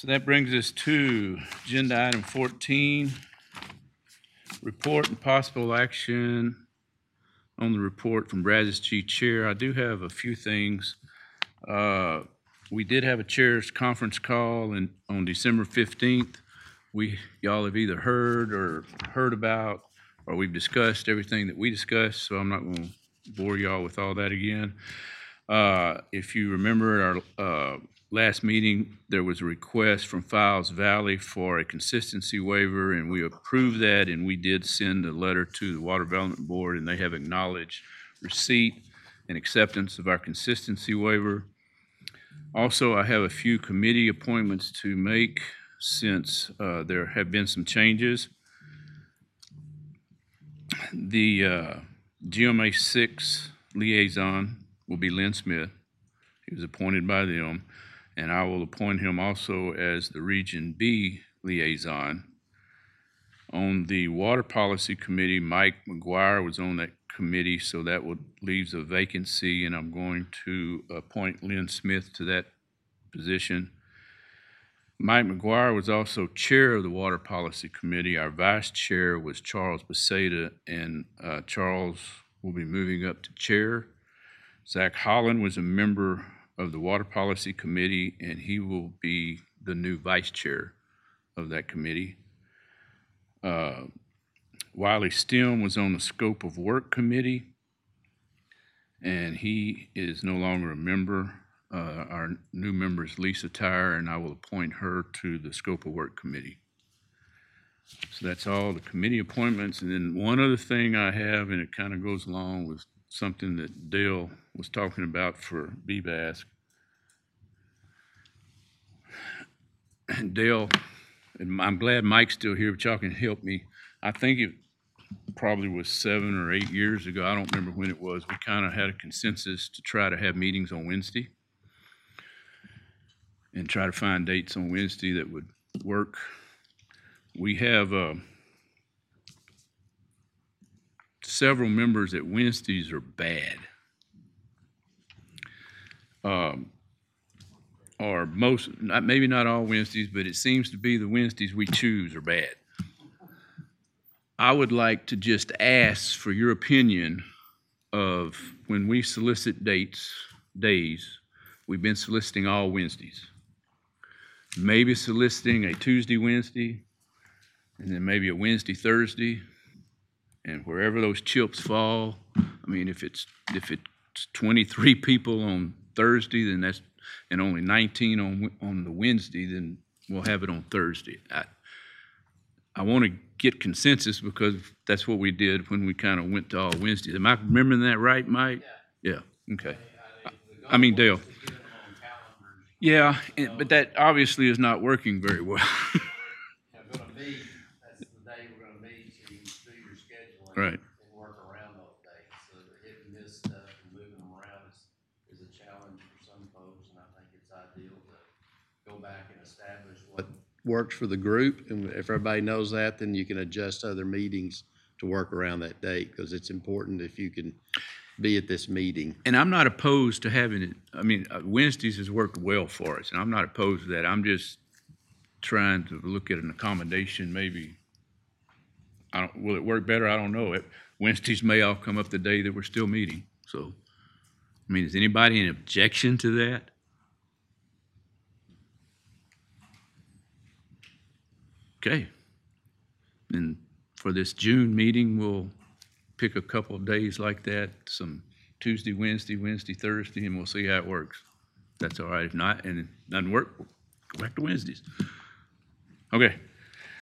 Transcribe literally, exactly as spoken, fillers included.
So that brings us to agenda item fourteen, report and possible action on the report from Brazos G. Chair. I do have a few things. Uh, we did have a chair's conference call in, on December fifteenth. We, y'all have either heard or heard about, or we've discussed everything that we discussed, so I'm not going to bore y'all with all that again. Uh, if you remember at our uh, last meeting, there was a request from Files Valley for a consistency waiver, and we approved that, and we did send a letter to the Water Development Board, and they have acknowledged receipt and acceptance of our consistency waiver. Also, I have a few committee appointments to make since uh, there have been some changes. The uh, G M A six liaison will be Lynn Smith. He was appointed by them, and I will appoint him also as the Region B liaison. On the Water Policy Committee, Mike McGuire was on that committee, so that would leaves a vacancy, and I'm going to appoint Lynn Smith to that position. Mike McGuire was also chair of the Water Policy Committee. Our vice chair was Charles Beseda, and uh, Charles will be moving up to chair. Zach Holland was a member of the Water Policy Committee, and he will be the new vice chair of that committee. Uh, Wiley Stem was on the Scope of Work Committee, and he is no longer a member. Uh, our new member is Lisa Tyre, and I will appoint her to the Scope of Work Committee. So that's all the committee appointments. And then one other thing I have, and it kind of goes along with something that Dale was talking about for B B A S. Dale, and I'm glad Mike's still here, but y'all can help me. I think it probably was seven or eight years ago. I don't remember when it was. We kind of had a consensus to try to have meetings on Wednesday and try to find dates on Wednesday that would work. We have uh, several members that Wednesdays are bad. Um, or most, not, maybe not all Wednesdays, but it seems to be the Wednesdays we choose are bad. I would like to just ask for your opinion of when we solicit dates, days, we've been soliciting all Wednesdays. Maybe soliciting a Tuesday, Wednesday, and then maybe a Wednesday, Thursday, and wherever those chips fall. I mean, if it's if it's twenty-three people on Thursday, then that's, and only nineteen on on the Wednesday, then we'll have it on Thursday. I, I want to get consensus because that's what we did when we kind of went to all Wednesdays. Am I remembering that right, Mike? Yeah. Yeah. Okay. I mean, Dale. Yeah, and, but that obviously is not working very well. We're gonna meet, that's the day we're gonna meet, so you can do your scheduling. Right. And work around those dates. So that hitting this stuff and moving them around is, is a challenge for some folks, and I think it's ideal to go back and establish what works for the group. And if everybody knows that, then you can adjust other meetings to work around that date, because it's important if you can be at this meeting. And I'm not opposed to having it. I mean, uh, Wednesdays has worked well for us, and I'm not opposed to that. I'm just trying to look at an accommodation. Maybe, I don't, will it work better? I don't know. It, Wednesdays may all come up the day that we're still meeting. So, I mean, is anybody an objection to that? Okay. And for this June meeting, we'll pick a couple of days like that, some Tuesday, Wednesday, Wednesday, Thursday, and we'll see how it works. That's all right. If not, and it doesn't work, we'll go back to Wednesdays. Okay.